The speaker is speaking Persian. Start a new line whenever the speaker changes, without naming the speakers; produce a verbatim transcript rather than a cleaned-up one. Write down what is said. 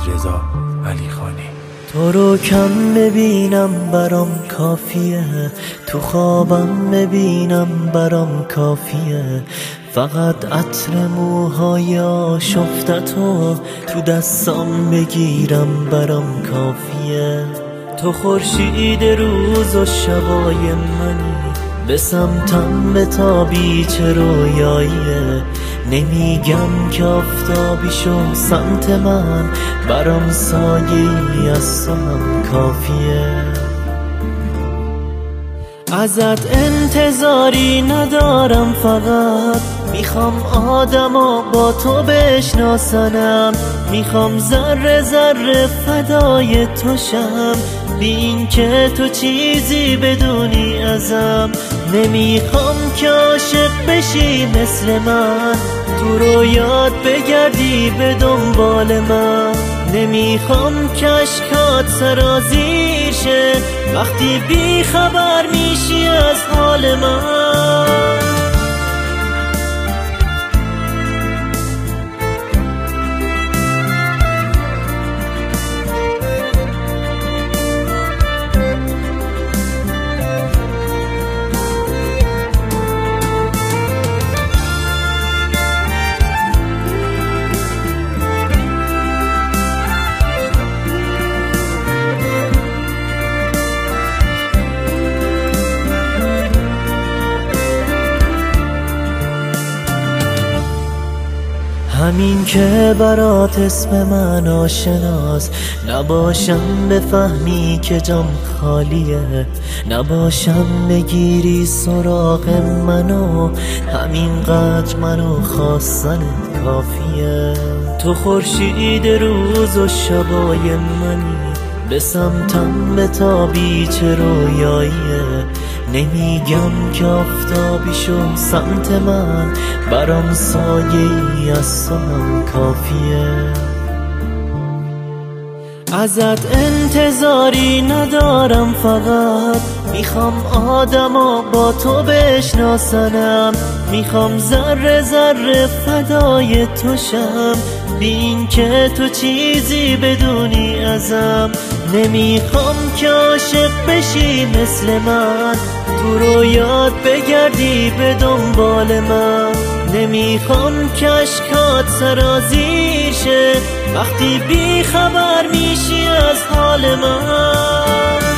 رضا علیخانی.
تو رو کم ببینم برام کافیه، تو خوابم ببینم برام کافیه، فقط عطر موهای آشفتتو تو دستام بگیرم برام کافیه. تو خورشید روز و شبای منی، به سمتم بتابی چه رویاییه، نمیگم که آفتابی شو سمت من، برام سایه‌ای از تو هم کافیه. ازت انتظاری ندارم، فقط میخوام آدما با تو بشناسنم، میخوام ذره ذره فدای تو شم، بی این که تو چیزی بدونی ازم. نمیخوام که عاشق بشی مثل من، تو رویات بگردی به دنبال من، نمیخوام که اشکات سرازیر شه وقتی بی خبر میشی از حال من. همین که برات اسم من آشناست، نباشم بفهمی که جام خالیه، نباشم بگیری سراغ منو، همینقدر منو خواستنت کافیه. تو خورشید روز و شبای منی، به سمتم بتابی چه رویاییه، نمیگم که آفتابی شو سمت من، برام سایه‌ای از تو هم کافیه. ازت انتظاری ندارم، فقط میخوام آدما با تو بشناسنم، میخوام ذره ذره فدای تو شم، بی این که تو چیزی بدونی ازم. نمیخوام که عاشق بشی مثل من، تو رویات بگردی به دنبال من، نمیخوام که اشکات سرازیر شه وقتی بی خبر میشی از حال من.